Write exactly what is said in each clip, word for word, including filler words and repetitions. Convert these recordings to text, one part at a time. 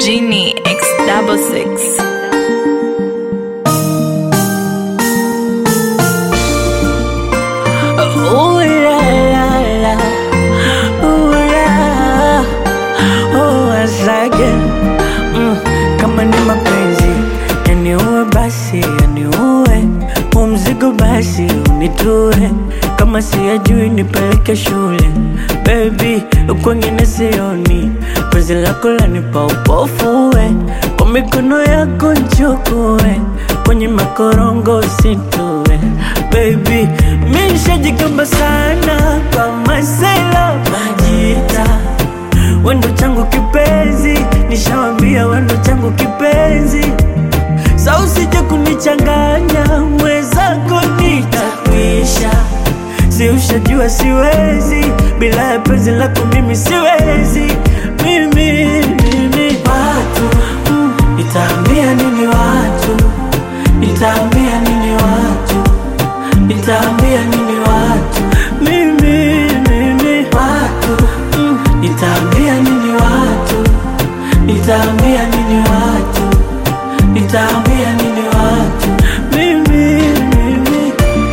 Genie X double six. Ooh la la la, ooh la, oh asage, mm, kama ni mapenzi yaniue basi yaniue, huu mzigo basi unitue, kama siyajui nipeleke shule. Baby, kwengine sioni, penzi lako lanipa upofu we, kwa mikono yako nchukue, kwenye makorongo usitue. Baby, mi nishajigamba sana kwa masela majita, wendo changu kipenzi, nishawambia wendo changu kipenzi. Sa usije kunichanganya, mwezako nitakwisha. Si ushajua siwezi, bila ya penzi lako mimi siwezi. Mimi, mimi watu, mm, nitaambia nini watu, nitaambia nini watu, nitaambia nini watu. Mimi, mimi watu, mm, nitaambia nini watu, nitaambia nini watu, nitaambia nini watu. Mimi, mimi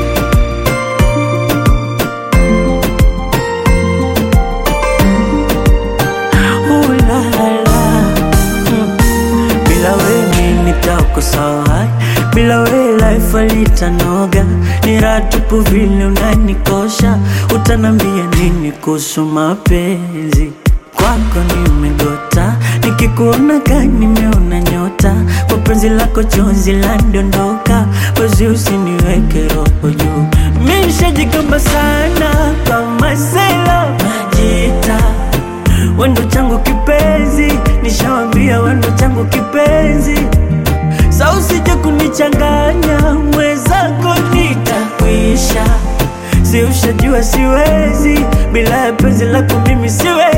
ooh la la, mm. Bila wewe nitakosa, bila wewe life halitanoga. Ni raha tupu vile unanikosha, utanambia nini kuhusu mapenzi? Kwako nimegota, nikikuona ka nimeona nyota, kwa penzi lako chozi landondoka, wezi usiniweke roho juu. Mi nishajigamba sana kwa masela majita, wendo changu kipenzi, nishawambia wendo changu kipenzi. Sa usije kunichanganya, mwezako nitakwisha. Si ushajua siwezi, bila ya penzi lako mimi siwezi.